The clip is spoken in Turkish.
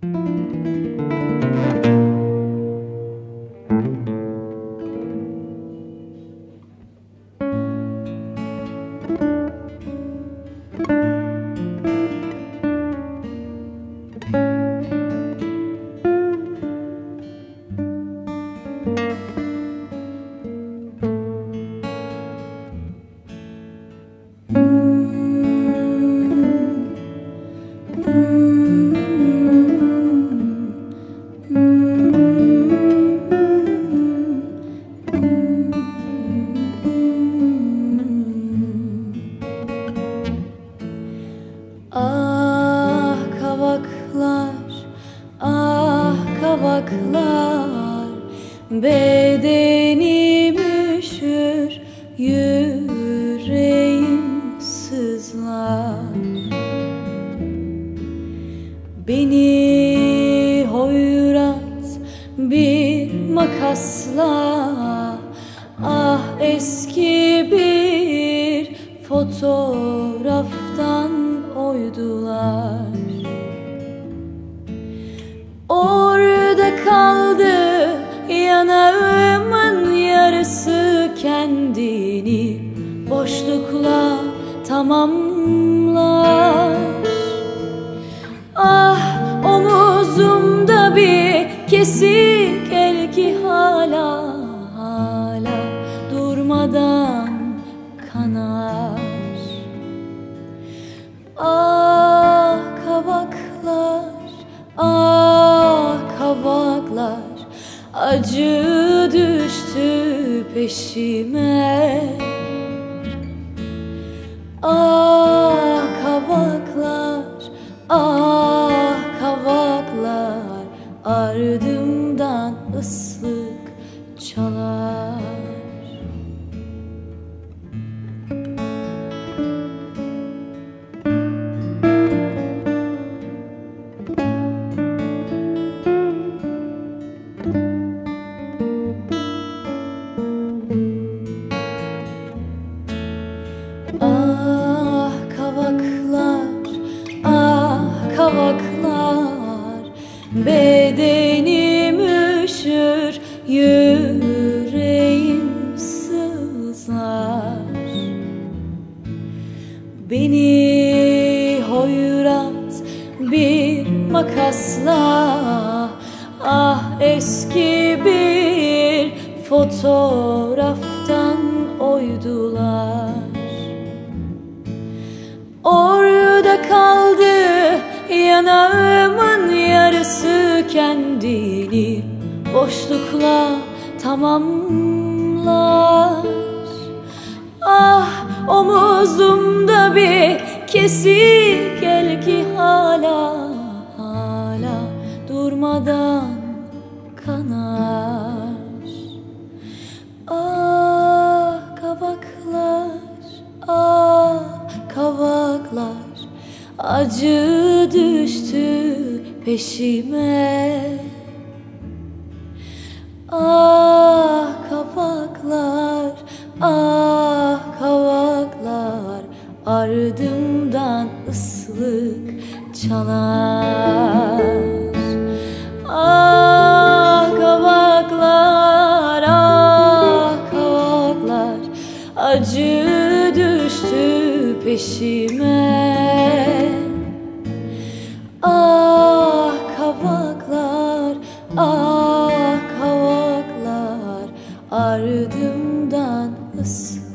Ah kavaklar, ah kavaklar, bedenim üşür, yüreğim sızlar. Beni hoyrat bir makasla, ah eski bir fotoğraftan oydular. Orada kaldı yanağımın yarısı, kendini boşlukla tamamlar. Ah omuzumda bir kesik el ki hala durmadan kanar. Ah kavaklar, ah kavaklar, acı düştü peşime. Ah kavaklar, ah kavaklar, ardımdan ıslık çalar. Ah kavaklar, ah kavaklar, bedenim üşür, yüreğim sızlar. Beni hoyrat bir makasla, ah eski bir fotoğraftan oydular. Orada kaldı yanağımın yarısı, kendini boşlukla tamamlar. Ah omuzumda bir kesik el ki hala durmadan kanar. Ah kavaklar, ah kavaklar, acı düştü peşime. Ah kavaklar, ah kavaklar, ardımdan ıslık çalar. Ah kavaklar, ah kavaklar, acı düştü peşime. Ah kavaklar, ah kavaklar, ardımdan ıslık